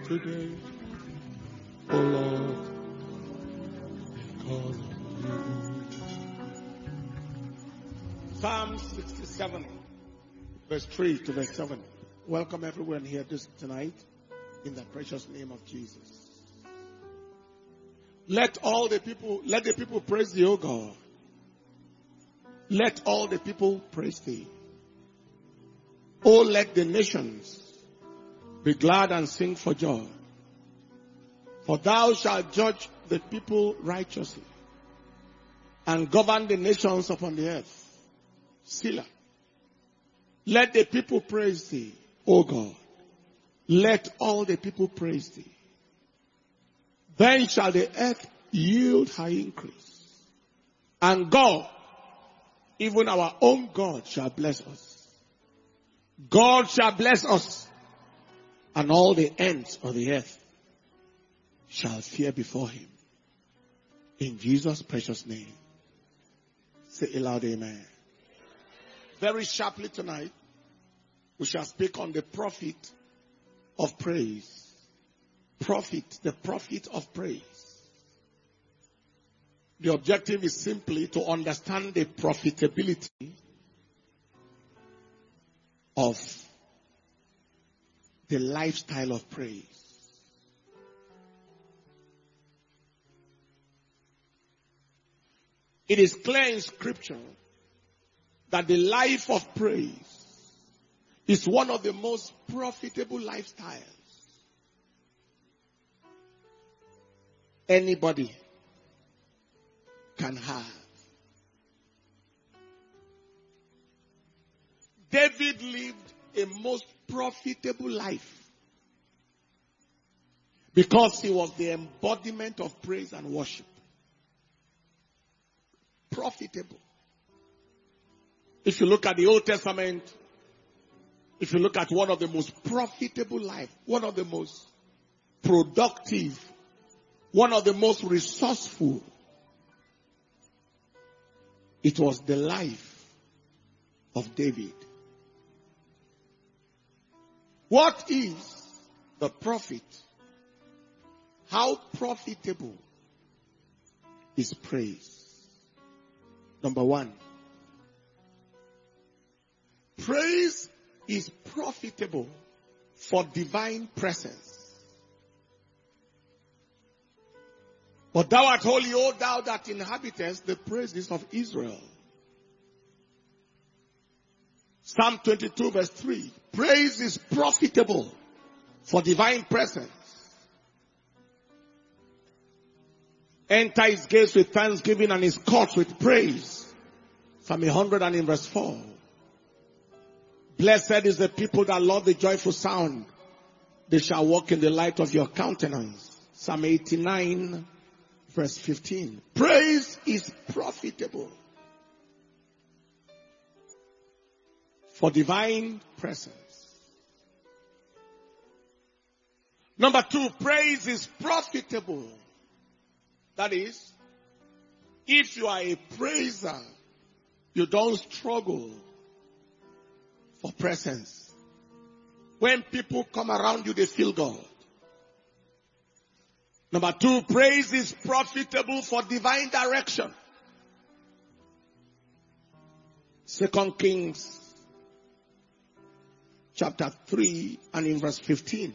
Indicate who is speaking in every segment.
Speaker 1: today, oh Lord, because of you. Psalm 67, verse 3 to verse 7. Welcome everyone here tonight in the precious name of Jesus. Let the people praise thee, O God. Let all the people praise thee. Oh, let the nations be glad and sing for joy. For thou shalt judge the people righteously and govern the nations upon the earth. Selah. Let the people praise thee, O God. Let all the people praise thee. Then shall the earth yield her increase. And God, even our own God, shall bless us. God shall bless us. And all the ends of the earth shall fear before him. In Jesus' precious name. Say aloud, amen. Very sharply tonight, we shall speak on the profit of praise. The profit of praise. The objective is simply to understand the profitability of the lifestyle of praise. It is clear in Scripture that the life of praise is one of the most profitable lifestyles anybody can have. David lived a most profitable life because he was the embodiment of praise and worship. Profitable. If you look at the Old Testament, if you look at one of the most profitable life, one of the most productive, one of the most resourceful, it was the life of David. What is the profit? How profitable is praise? Number one, praise is profitable for divine presence. But thou art holy, O thou that inhabitest the praises of Israel. Psalm 22 verse 3. Praise is profitable for divine presence. Enter his gates with thanksgiving and his courts with praise. Psalm 100 and in verse 4. Blessed is the people that love the joyful sound. They shall walk in the light of your countenance. Psalm 89 verse 15. Praise is profitable for divine presence. Number two, praise is profitable. That is, if you are a praiser, you don't struggle for presence. When people come around you, they feel God. Number two, praise is profitable for divine direction. 2 Kings chapter 3 and in verse 15.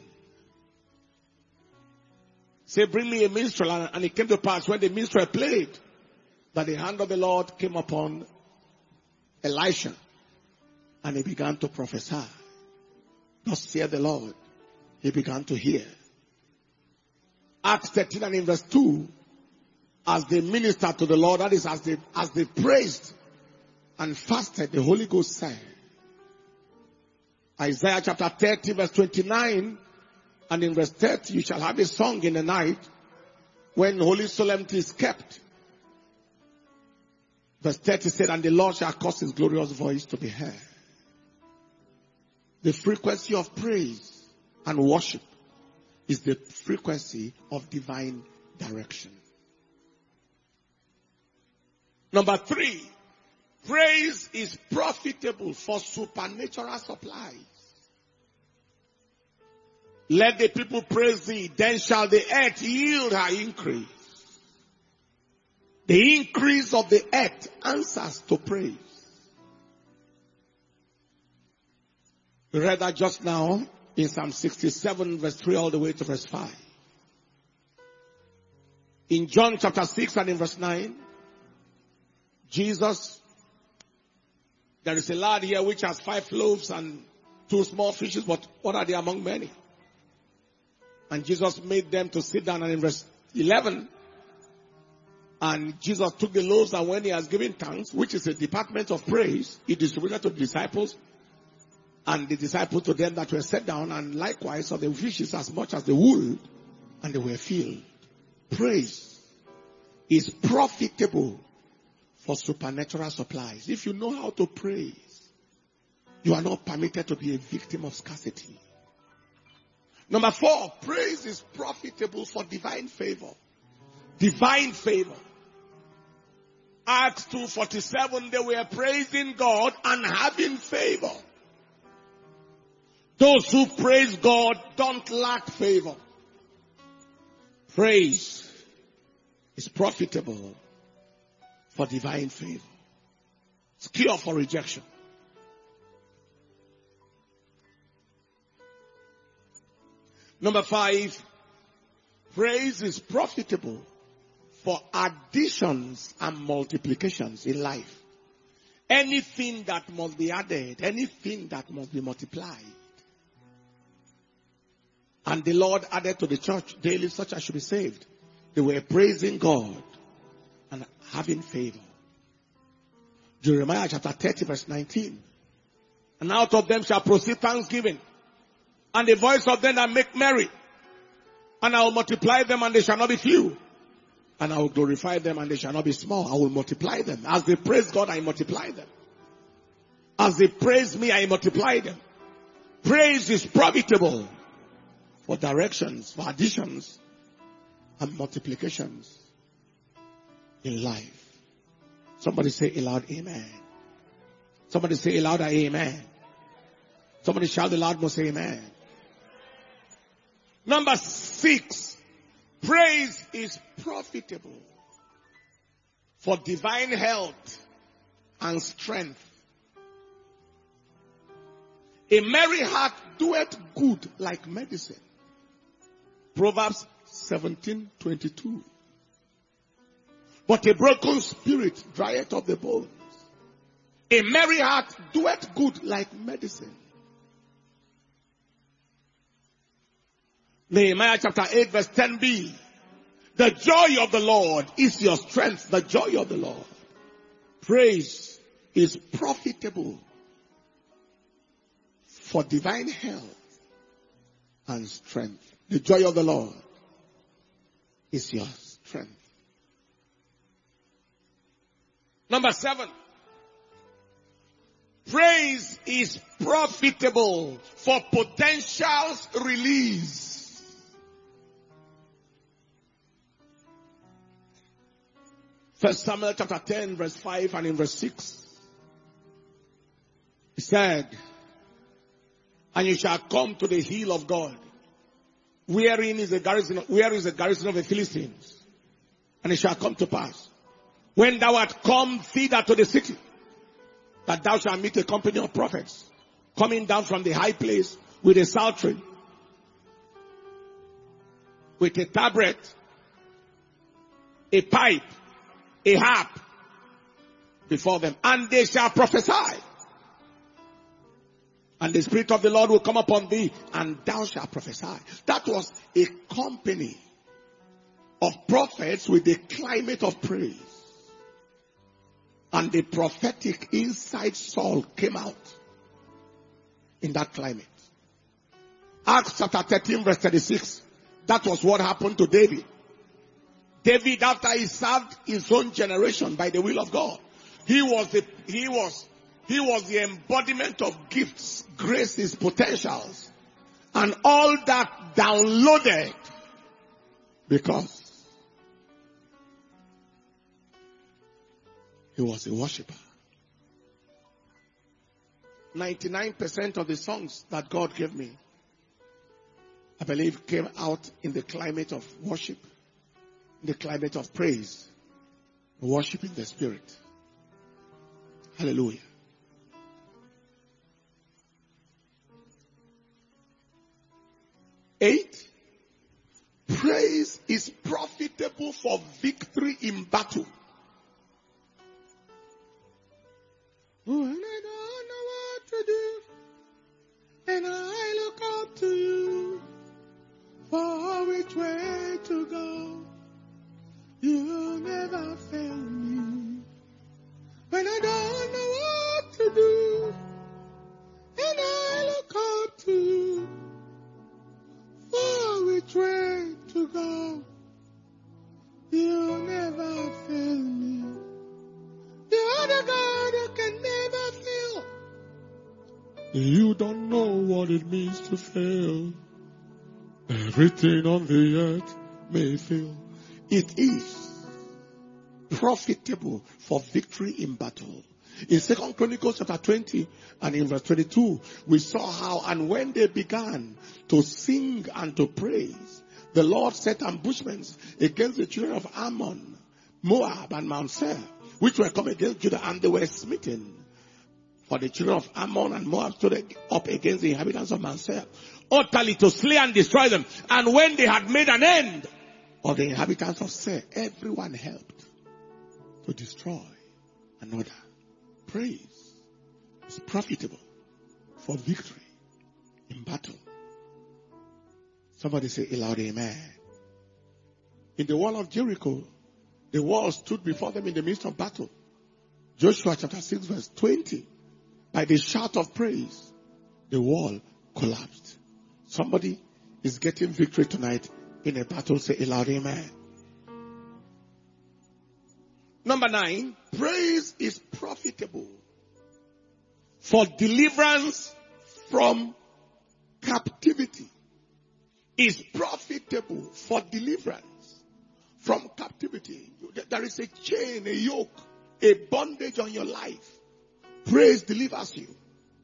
Speaker 1: Say, bring me a minstrel. And it came to pass when the minstrel played that the hand of the Lord came upon Elisha. And he began to prophesy. Thus saith the Lord. He began to hear. Acts 13 and in verse 2. As they ministered to the Lord, that is as they praised and fasted, the Holy Ghost said. Isaiah chapter 30 verse 29. And in verse 30, you shall have a song in the night when holy solemnity is kept. Verse 30 said, and the Lord shall cause his glorious voice to be heard. The frequency of praise and worship is the frequency of divine direction. Number three, praise is profitable for supernatural supplies. Let the people praise thee, then shall the earth yield her increase. The increase of the earth answers to praise. We read that just now in Psalm 67 verse 3 all the way to verse 5. In John chapter 6 and in verse 9, Jesus, there is a lad here which has 5 loaves and 2 small fishes, but what are they among many? And Jesus made them to sit down, and in verse 11, and Jesus took the loaves, and when he has given thanks, which is a department of praise, he distributed to the disciples, and the disciples to them that were set down, and likewise of the fishes as much as they would, and they were filled. Praise is profitable for supernatural supplies. If you know how to praise, you are not permitted to be a victim of scarcity. Number 4, praise is profitable for divine favor. Divine favor. Acts 2:47, they were praising God and having favor. Those who praise God don't lack favor. Praise is profitable for divine favor. It's cure for rejection. Number 5, praise is profitable for additions and multiplications in life. Anything that must be added, anything that must be multiplied. And the Lord added to the church daily such as should be saved. They were praising God and having favor. Jeremiah chapter 30 verse 19. And out of them shall proceed thanksgiving, and the voice of them that make merry. And I will multiply them, and they shall not be few. And I will glorify them, and they shall not be small. I will multiply them. As they praise God, I multiply them. As they praise me, I multiply them. Praise is profitable for directions, for additions, and multiplications in life. Somebody say aloud, amen. Somebody say aloud, amen. Somebody shout the loud most, amen. Number 6, praise is profitable for divine health and strength. A merry heart doeth good like medicine. Proverbs 17:22. But a broken spirit drieth up the bones. A merry heart doeth good like medicine. Nehemiah chapter 8 verse 10b. The joy of the Lord is your strength. The joy of the Lord. Praise is profitable for divine health and strength. The joy of the Lord is your strength. Number 7. Praise is profitable for potential's release. 1 Samuel chapter 10 verse 5 and in verse 6. He said, and you shall come to the hill of God, wherein is the garrison of the Philistines. And it shall come to pass, when thou art come thither to the city, that thou shalt meet a company of prophets coming down from the high place with a psaltery, with a tabret, a pipe, a harp before them, and they shall prophesy. And the Spirit of the Lord will come upon thee, and thou shalt prophesy. That was a company of prophets with a climate of praise. And the prophetic inside Saul came out in that climate. Acts chapter 13 verse 36. That was what happened to David. David, after he served his own generation by the will of God, he was the embodiment of gifts, graces, potentials, and all that downloaded because he was a worshiper. 99% of the songs that God gave me I believe, came out in the climate of worship, in the climate of praise, worship in the Spirit. Hallelujah. Eight, praise is profitable for victory in battle. When I don't know what to do, and I look up to you for which way to go, you never fail me. When I don't know what to do, and I look up to you for which way to go, you never fail me. You are the God who can never fail. You don't know what it means to fail. Everything on the earth may fail. It is profitable for victory in battle. In 2 Chronicles chapter 20 and in verse 22, we saw how, and when they began to sing and to praise, the Lord set ambushments against the children of Ammon, Moab, and Mount Seir, which were come against Judah, and they were smitten. For the children of Ammon and Moab stood up against the inhabitants of Mount Seir, utterly to slay and destroy them. And when they had made an end of the inhabitants of Seir, everyone helped to destroy another. Praise is profitable for victory in battle. Somebody say aloud, amen. In the wall of Jericho, the wall stood before them in the midst of battle. Joshua chapter 6 verse 20. By the shout of praise, the wall collapsed. Somebody is getting victory tonight in a battle. Say aloud, amen. Number 9, praise is profitable for deliverance from captivity. Is profitable for deliverance from captivity. There is a chain, a yoke, a bondage on your life. Praise delivers you.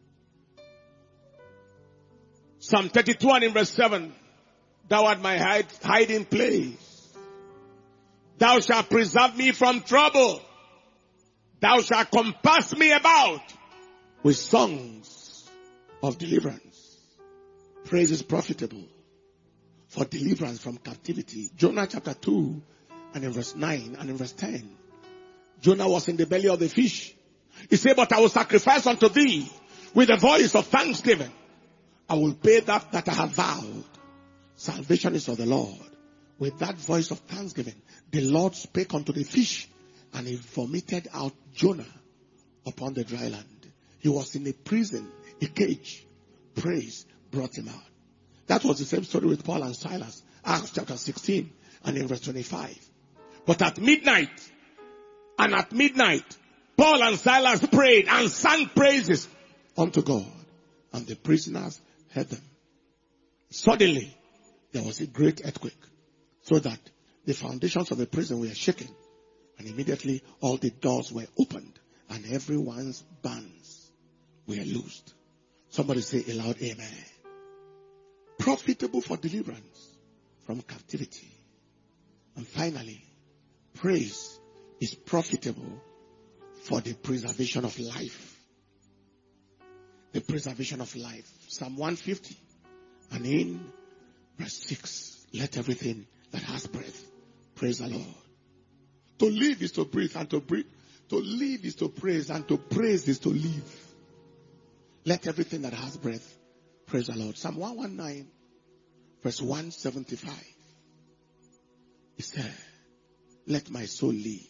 Speaker 1: Psalm 32 and in verse 7. Thou art my hiding place. Thou shalt preserve me from trouble. Thou shalt compass me about with songs of deliverance. Praise is profitable for deliverance from captivity. Jonah chapter 2 and in verse 9 and in verse 10. Jonah was in the belly of the fish. He said, but I will sacrifice unto thee with a voice of thanksgiving. I will pay that I have vowed. Salvation is of the Lord. With that voice of thanksgiving, the Lord spake unto the fish, and he vomited out Jonah upon the dry land. He was in a prison, a cage. Praise brought him out. That was the same story with Paul and Silas. Acts chapter 16 and in verse 25. But at midnight, Paul and Silas prayed and sang praises unto God, and the prisoners heard them. Suddenly, there was a great earthquake, so that the foundations of the prison were shaken, and immediately all the doors were opened, and everyone's bands were loosed. Somebody say aloud, amen. Profitable for deliverance from captivity. And finally, praise is profitable for the preservation of life. The preservation of life. Psalm 150 and in verse 6. Let everything that has breath praise the Lord. To live is to breathe, and to breathe. To live is to praise, and to praise is to live. Let everything that has breath praise the Lord. Psalm 119 verse 175. It said, let my soul live.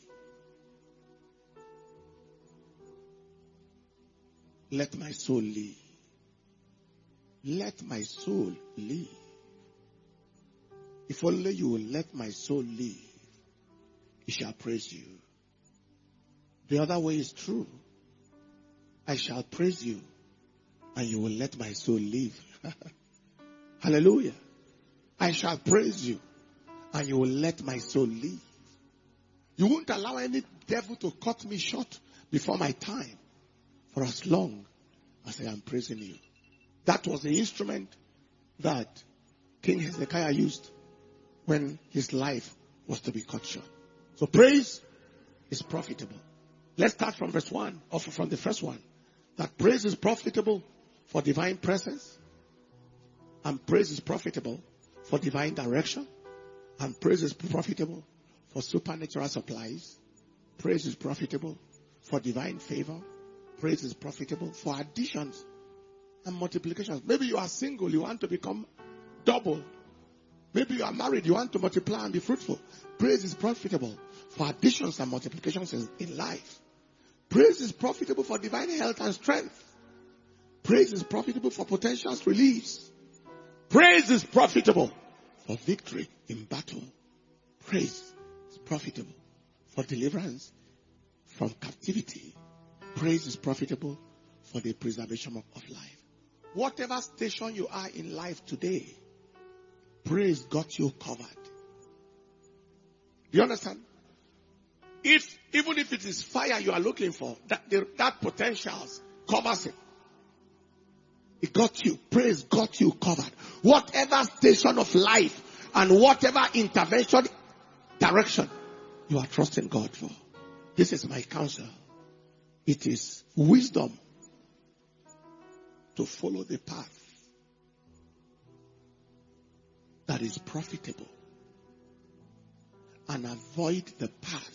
Speaker 1: Let my soul live. Let my soul live. If only you will let my soul live, it shall praise you. The other way is true. I shall praise you, and you will let my soul live. Hallelujah. I shall praise you, and you will let my soul live. You won't allow any devil to cut me short before my time, for as long as I am praising you. That was the instrument that King Hezekiah used when his life was to be cut short. So praise is profitable. Let's start from verse 1, or from the first one. That praise is profitable for divine presence. And praise is profitable for divine direction. And praise is profitable for supernatural supplies. Praise is profitable for divine favor. Praise is profitable for additions and multiplications. Maybe you are single, you want to become double. Maybe you are married, you want to multiply and be fruitful. Praise is profitable for additions and multiplications in life. Praise is profitable for divine health and strength. Praise is profitable for potential reliefs. Praise is profitable for victory in battle. Praise is profitable for deliverance from captivity. Praise is profitable for the preservation of life. Whatever station you are in life today, praise got you covered. Do you understand? Even if it is fire you are looking for, that potential covers it. It got you. Praise got you covered. Whatever station of life and whatever intervention, direction you are trusting God for. This is my counsel. It is wisdom to follow the path that is profitable and avoid the path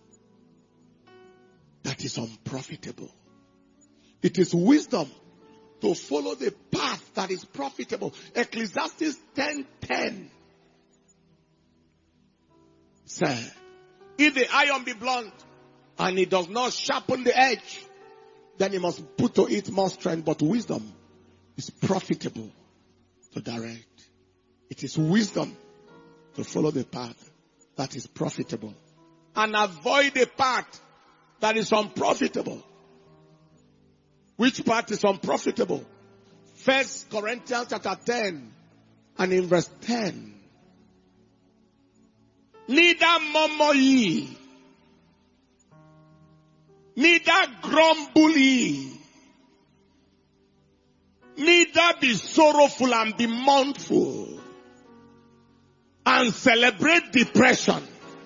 Speaker 1: that is unprofitable. It is wisdom to follow the path that is profitable. Ecclesiastes 10:10 said, if the iron be blunt and it does not sharpen the edge, then he must put to it more strength. But wisdom is profitable to direct. It is wisdom to follow the path that is profitable and avoid the path that is unprofitable. Which path is unprofitable? 1 Corinthians chapter 10 and in verse 10. Neither murmur ye, neither grumble ye, neither be sorrowful and be mournful, and celebrate depression,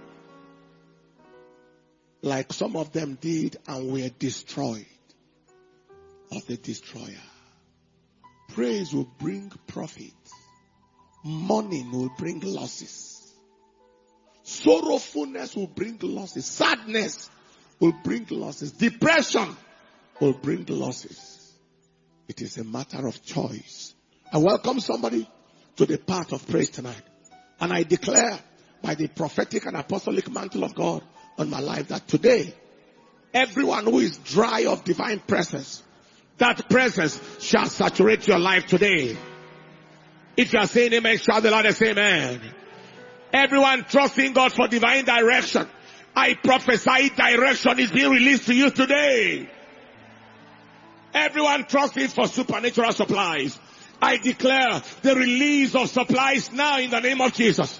Speaker 1: like some of them did and were destroyed of the destroyer. Praise will bring profit. Mourning will bring losses. Sorrowfulness will bring losses. Sadness will bring losses. Depression will bring losses. It is a matter of choice. I welcome somebody to the path of praise tonight. And I declare by the prophetic and apostolic mantle of God on my life that today, everyone who is dry of divine presence, that presence shall saturate your life today. If you are saying amen, shout the loudest amen. Everyone trusting God for divine direction, I prophesy direction is being released to you today. Everyone trusting for supernatural supplies, I declare the release of supplies now in the name of Jesus.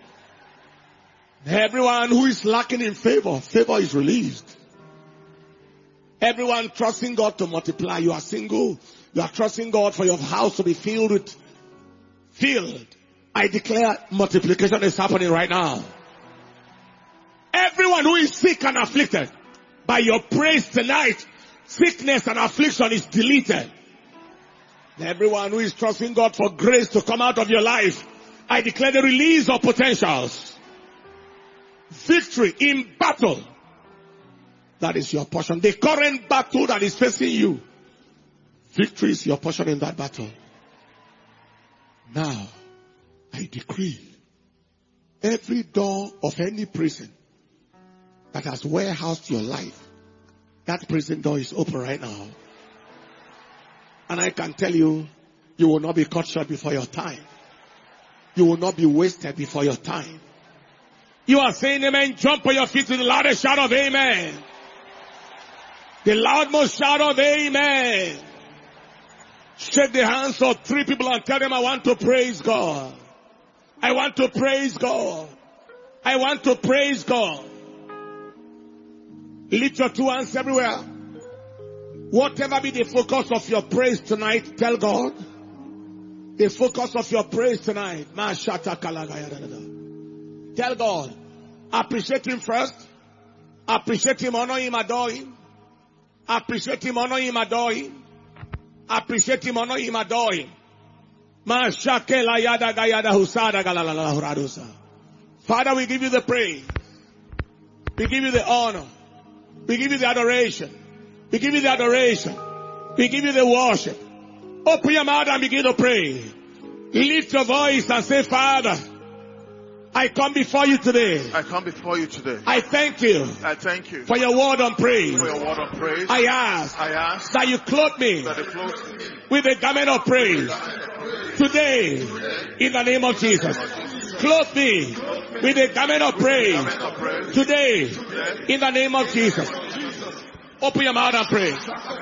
Speaker 1: Everyone who is lacking in favor, favor is released. Everyone trusting God to multiply. You are single. You are trusting God for your house to be filled. I declare multiplication is happening right now. Everyone who is sick and afflicted, by your praise tonight, sickness and affliction is deleted. Everyone who is trusting God for grace to come out of your life, I declare the release of potentials. Victory in battle. That is your portion. The current battle that is facing you, victory is your portion in that battle. Now, I decree every door of any prison that has warehoused your life, that prison door is open right now. And I can tell you, you will not be cut short before your time. You will not be wasted before your time. You are saying amen. Jump on your feet with the loudest shout of amen. The loudmost shout of amen. Shake the hands of 3 people and tell them, I want to praise God. I want to praise God. I want to praise God. Lift your 2 hands everywhere. Whatever be the focus of your praise tonight, tell God, The focus of your praise tonight. Tell God, appreciate Him first. Appreciate Him, honor Him, adore Him. Appreciate Him, honor Him, adore Him. Appreciate Him, honor Him, adore Him. Father, we give you the praise. We give you the honor. We give you the adoration. We give you the adoration. We give you the worship. Open your mouth and begin to pray. Lift your voice and say, Father, I come before you today.
Speaker 2: I come before you today.
Speaker 1: I thank you.
Speaker 2: I thank you
Speaker 1: for your word on praise.
Speaker 2: For your word on praise.
Speaker 1: I ask that you clothe me with a garment of praise today in the name of Jesus. Clothe me with a garment of praise today in the name of Jesus. Open your mouth and pray.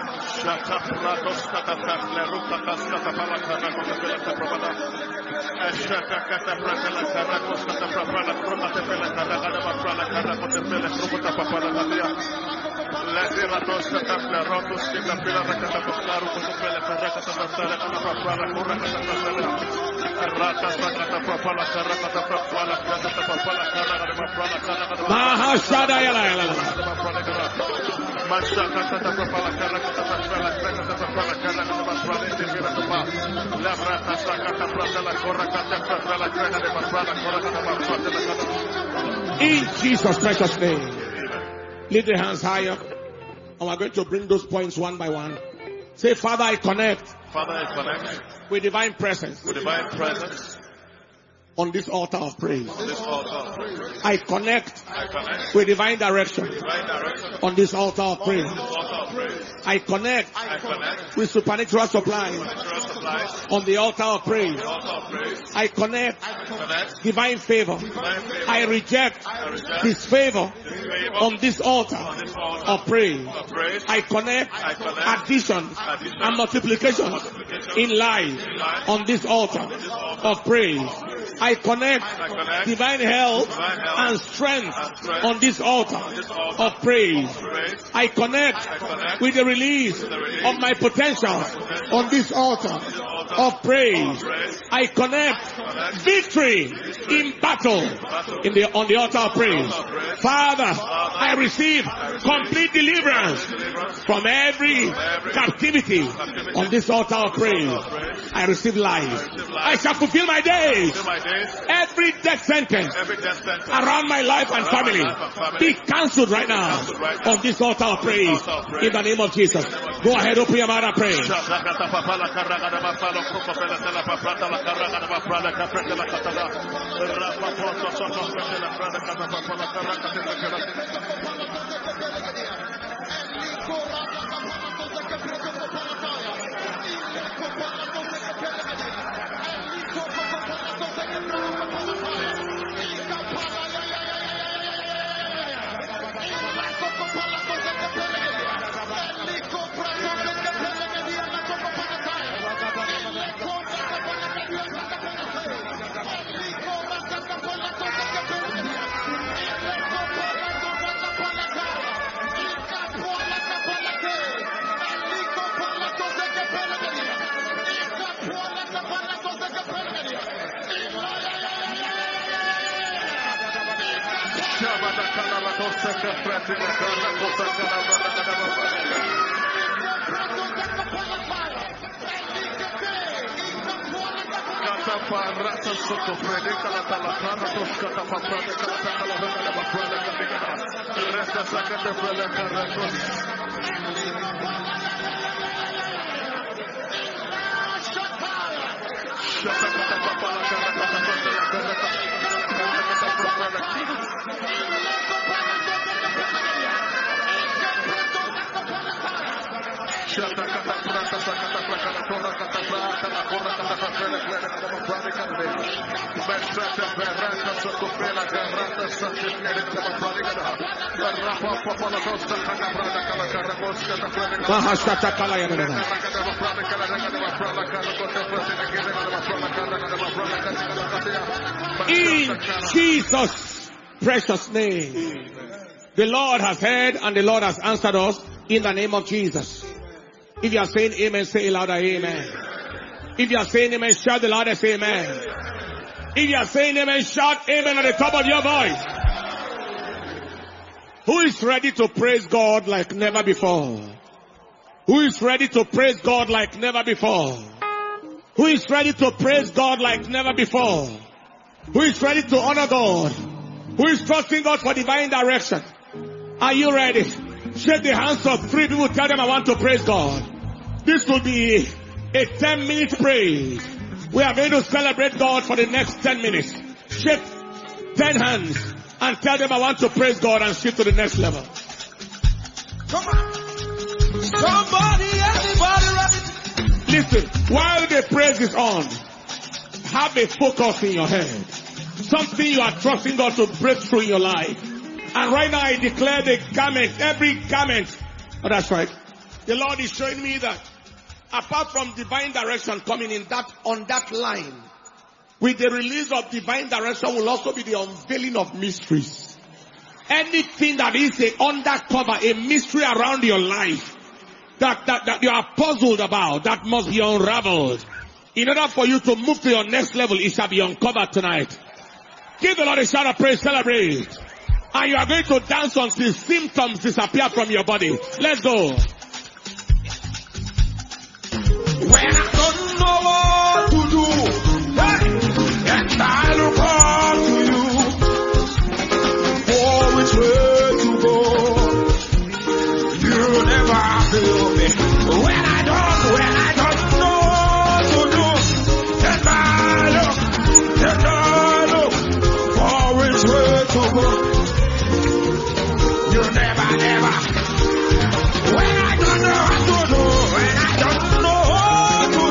Speaker 1: In Jesus' precious name. Lift the hands higher. And we're going to bring those points one by one. Say, Father, I connect.
Speaker 2: Father, I connect
Speaker 1: with divine presence.
Speaker 2: With divine presence.
Speaker 1: On this altar of praise.
Speaker 2: On this altar of praise.
Speaker 1: I connect with divine direction. On this altar of praise. I connect with supernatural supply. On the altar of praise. I connect divine favor. I reject disfavor on this altar of praise. I connect addition and multiplication in life on this altar of praise. I connect divine health and strength on this altar of praise. I connect with the release of my potentials on this altar of praise. I connect victory in battle on the altar of praise. Father, I receive complete deliverance from every captivity on this altar of praise. I receive life. I shall fulfill my days. Every death sentence around my life and family be cancelled right now on this altar of praise in the name of Jesus. Go ahead, open your mouth and pray. In Jesus' precious name. The Lord has heard and the Lord has answered us in the name of Jesus. If you are saying amen, say louder, amen. If you are saying amen, shout the loudest amen. If you are saying amen, shout amen at the top of your voice. Who is ready to praise God like never before? Who is ready to praise God like never before? Who is ready to praise God like never before? Who is ready to honor God? Who is trusting God for divine direction? Are you ready? Shake the hands of 3 people. Tell them I want to praise God. This will be a 10-minute praise. We are going to celebrate God for the next 10 minutes. Shake 10 hands and tell them I want to praise God and shift to the next level. Come on. Somebody, everybody, listen, while the praise is on, have a focus in your head. Something you are trusting God to break through in your life. And right now I declare the garment, every garment. Oh, that's right. The Lord is showing me that apart from divine direction coming in on that line, with the release of divine direction will also be the unveiling of mysteries. Anything that is a undercover, a mystery around your life, that you are puzzled about, that must be unraveled. In order for you to move to your next level, it shall be uncovered tonight. Give the Lord a shout of praise, celebrate. And you are going to dance until symptoms disappear from your body. Let's go. When I don't know what to do, hey, and I look up to you, for which way to go, you never fail me. When I don't know what to do, and I look, for which way to go, you never. When I don't know what to do, when I don't know what to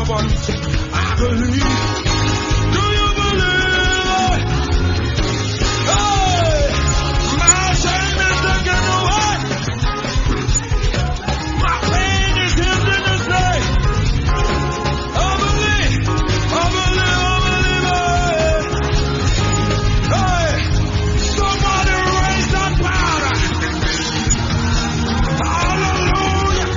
Speaker 3: I believe. Do you believe? Hey, my shame is taken away. My pain is healed in this day. I believe. I believe. I believe it. Hey, somebody raise that powder. Hallelujah.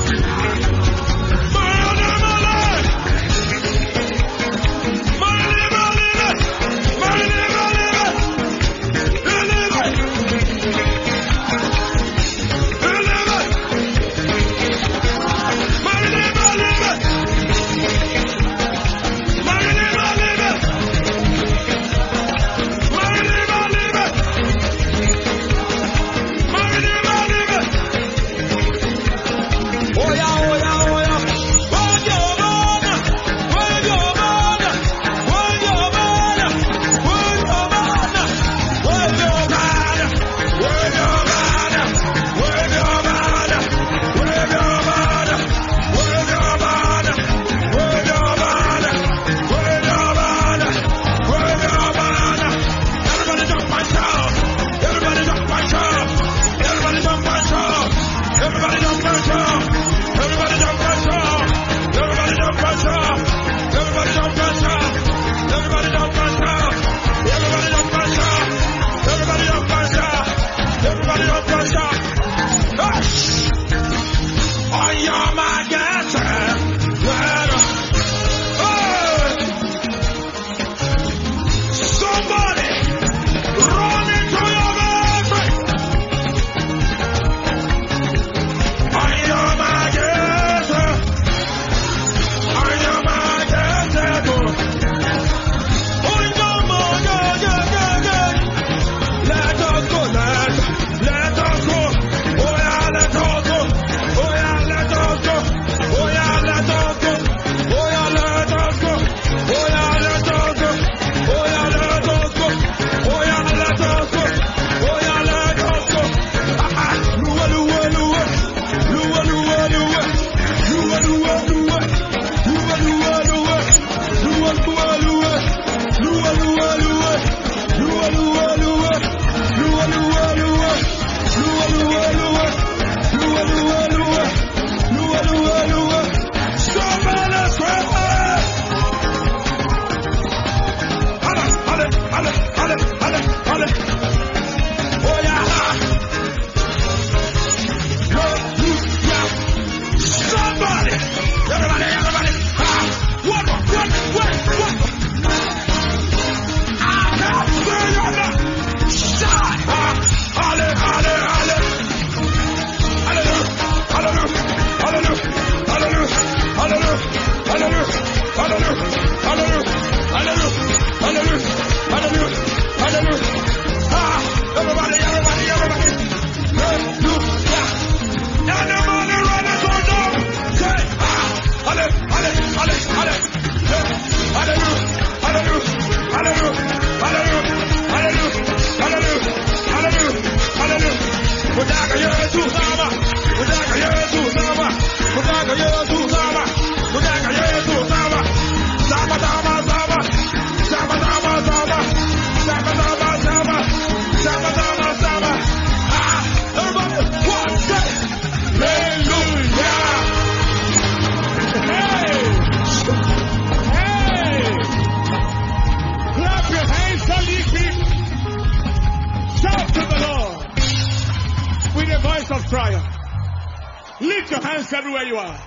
Speaker 1: Lift your hands everywhere you are.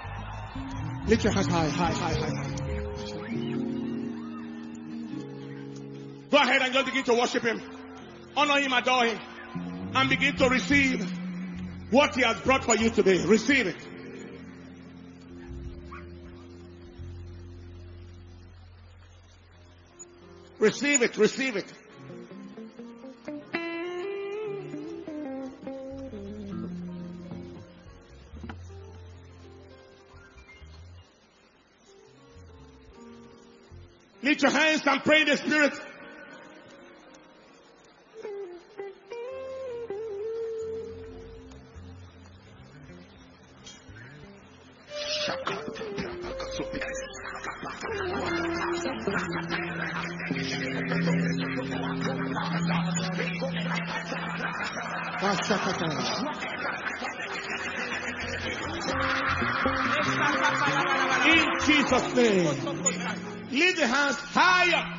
Speaker 1: Lift your hands high, high, high, high, high. Go ahead and just begin to worship Him. Honor Him, adore Him. And begin to receive what He has brought for you today. Receive it. Receive it, receive it. Lift your hands and pray in the Spirit. In Jesus' name. Lift the hands higher.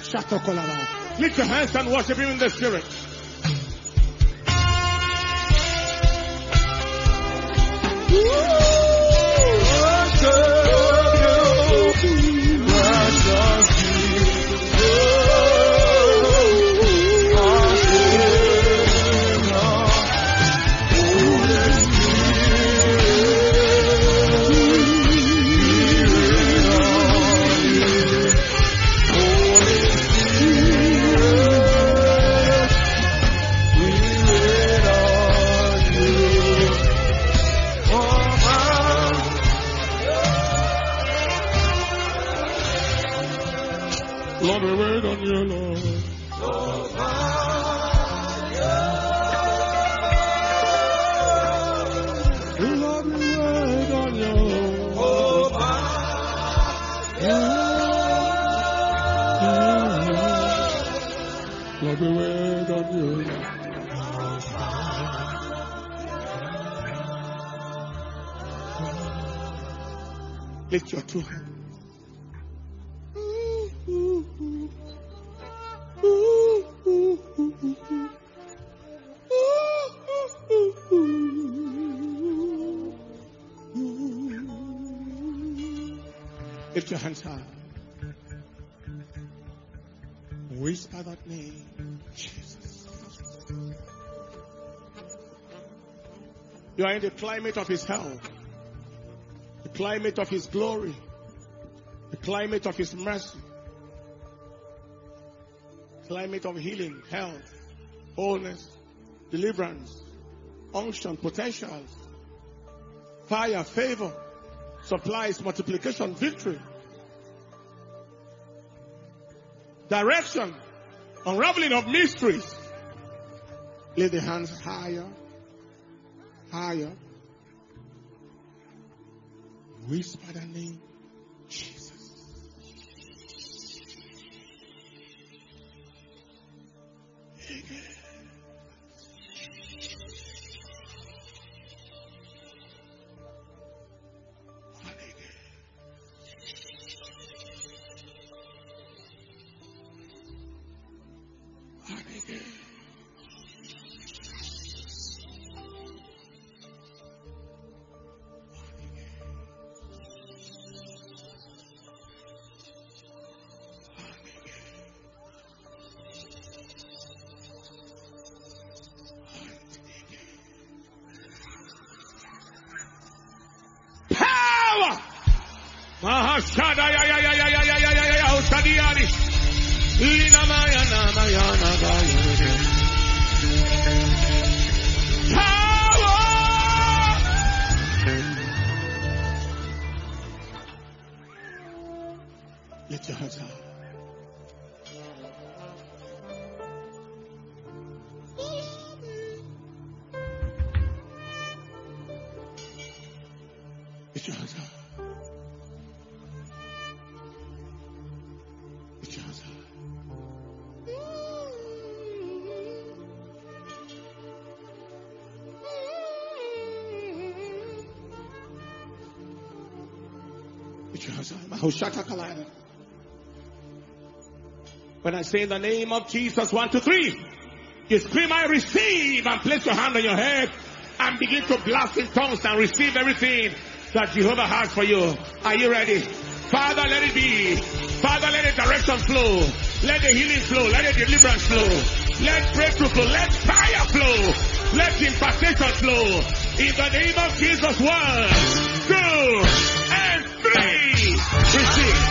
Speaker 1: Shatokolaba. Lift your hands and worship him in the spirit. Lord, we wait on you, Lord. Lord, we wait on you. Lord, we wait on you. Lift your two hands. Lift your hands high. Whisper that name, Jesus. You are in the climate of his health, the climate of his glory, the climate of his mercy, climate of healing, health, wholeness, deliverance, unction, potentials, fire, favor, supplies, multiplication, victory, direction, unraveling of mysteries. Lay the hands higher, higher. Whisper the name, Jesus. Mahashada ya ya ya ya ya ya ya ya ya ya Usadiani Lina Maya Nama Yana Gayude Power. Lift your hands up. Lift your hands up. When I say in the name of Jesus, 1, 2, 3, you scream, I receive, and place your hand on your head and begin to blast in tongues and receive everything that Jehovah has for you. Are you ready? Father, let it be. Father, let the direction flow. Let the healing flow. Let the deliverance flow. Let breakthrough flow. Let fire flow. Let impartation flow. In the name of Jesus, 1, 2, and 3. Receive.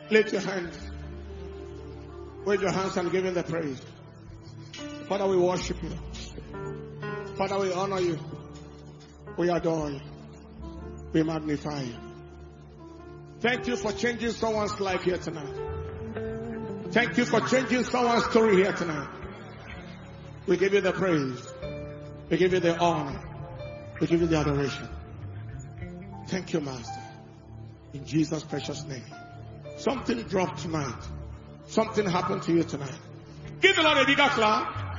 Speaker 1: Lift your hands. Wave your hands and give him the praise. Father, we worship you. Father, we honor you. We adore you. We magnify you. Thank you for changing someone's life here tonight. Thank you for changing someone's story here tonight. We give you the praise. We give you the honor. We give you the adoration. Thank you, Master. In Jesus' precious name. Something dropped tonight. Something happened to you tonight. Give the Lord a bigger clap.